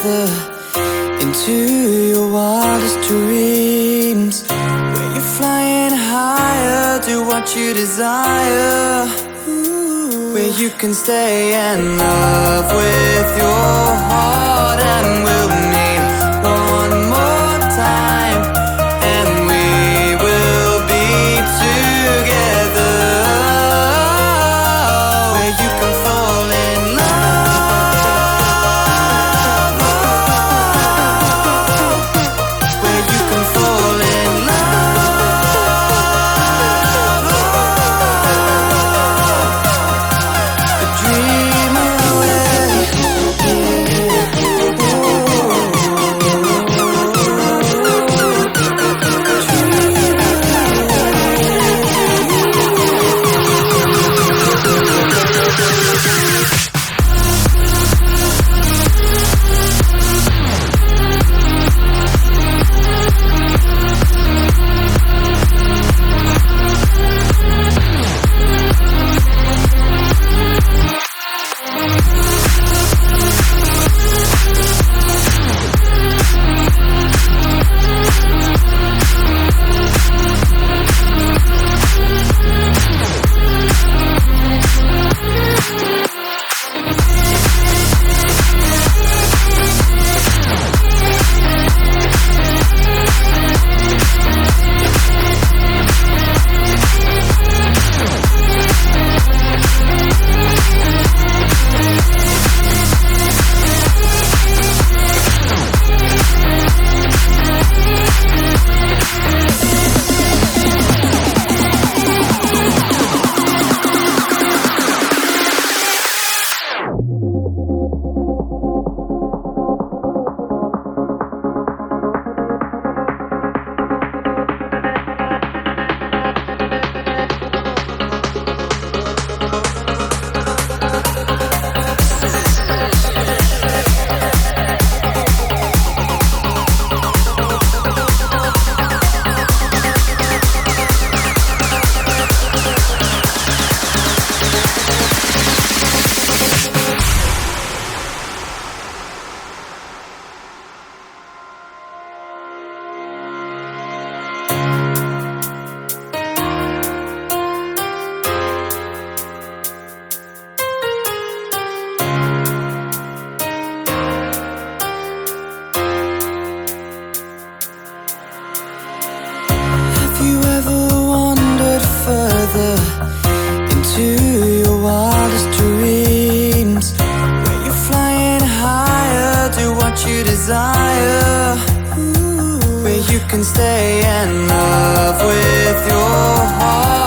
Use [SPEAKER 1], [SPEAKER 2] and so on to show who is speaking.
[SPEAKER 1] further into your wildest dreams, where you're flying higher, do what you desire. Where you can stay in love with your heart, and we'll meet one more time, and we will be together. Where you can fall in love, where you can fall in love, dream away. Have you ever wandered further into your wildest dreams, where you're flying higher, do what you desire. Where you can stay in love with your heart.